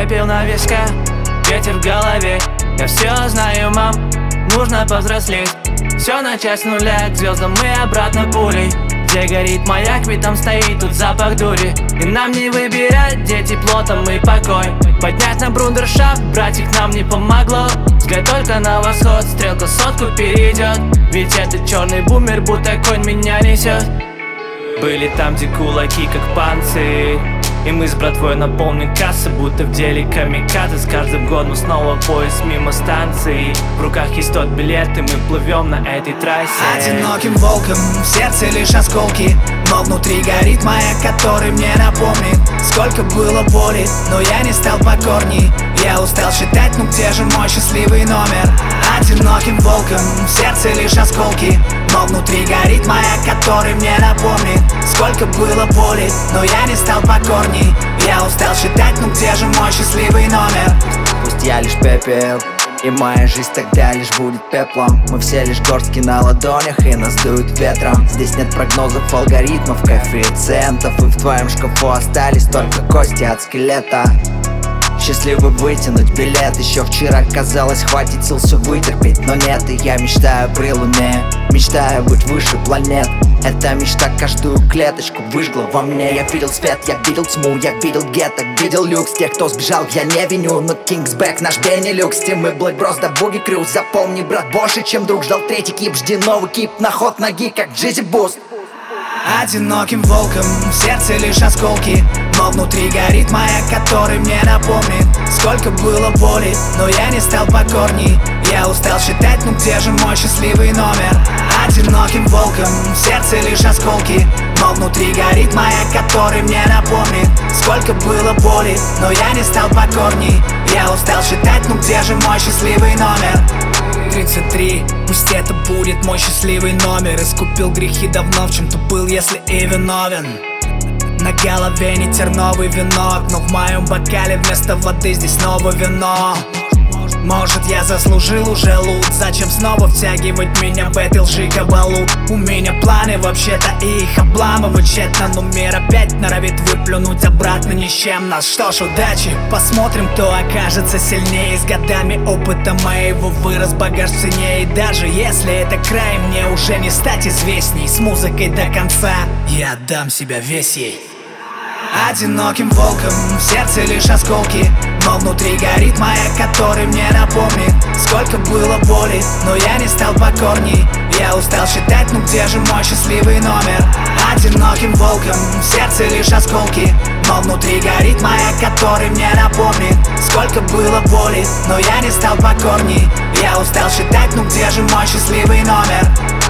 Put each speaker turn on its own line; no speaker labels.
пепел на висках, ветер в голове. Я все знаю, мам, нужно повзрослеть. Все начать с нуля, к звездам мы обратно пулей. Где горит маяк, ведь там стоит тут запах дури. И нам не выбирать, где тепло, там и покой. Поднять на брундершафт, братик, нам не помогло. Взгляд только на восход, стрелка сотку перейдет. Ведь этот черный бумер, будто конь, меня несет. Были там, где кулаки, как панцирь, и мы с братвой наполним кассы, будто в деле камикадзе. С каждым годом снова поезд мимо станции. В руках есть тот билет, и мы плывем на этой трассе.
Одиноким волком в сердце лишь осколки, но внутри горит маяк, который мне напомнит, сколько было боли, но я не стал покорней. Я устал считать, ну где же мой счастливый номер? Одиноким волком в сердце лишь осколки, но внутри горит маяк, который мне напомнит, сколько было боли, но я не стал покорней. Я устал считать, ну где же мой счастливый номер?
Пусть я лишь пепел, и моя жизнь тогда лишь будет пеплом. Мы все лишь горстки на ладонях, и нас дует ветром. Здесь нет прогнозов, алгоритмов, коэффициентов, и в твоем шкафу остались только кости от скелета. Счастливый вытянуть билет. Еще вчера казалось, хватит сил все вытерпеть, но нет, и я мечтаю при луне, мечтаю быть выше планет. Эта мечта каждую клеточку выжгла во мне. Я видел свет, я видел тьму, я видел гетто, видел люкс. Тех, кто сбежал, я не виню, но Kingsback наш Бенилюкс. Тимы Black Bros да Буги Крю. Запомни, брат, больше чем друг. Ждал третий кип, жди новый кип. На ход ноги, как Джизи Буст.
Одиноким волком в сердце лишь осколки, но внутри горит маяк, который мне напомнит, сколько было боли, но я не стал покорней. Я устал считать, ну где же мой счастливый номер? Одиноким волком в сердце лишь осколки, но внутри горит маяк, который мне напомнит, сколько было боли, но я не стал покорней. Я устал считать, ну где же мой счастливый номер? 33, пусть это будет мой счастливый номер. Искупил грехи давно, в чем-то был, если и виновен. На голове не терновый венок, но в моем бокале вместо воды здесь снова вино. Может, я заслужил уже лут, зачем снова втягивать меня в этой лжи кабалу? У меня планы вообще-то, и их обламывать тщетно, но мир опять норовит выплюнуть обратно ни с чем нас. Что ж, удачи, посмотрим, кто окажется сильнее. С годами опыта моего вырос багаж в цене, и даже если это край, мне уже не стать известней. С музыкой до конца я отдам себя весь ей. Одиноким волком в сердце лишь осколки, но внутри горит маяк, который мне напомнит, сколько было боли, но я не стал покорней. Я устал считать, ну где же мой счастливый номер? Одиноким волком в сердце лишь осколки, но внутри горит маяк, который мне напомнит, сколько было боли, но я не стал покорней. Я устал считать, ну где же мой счастливый номер?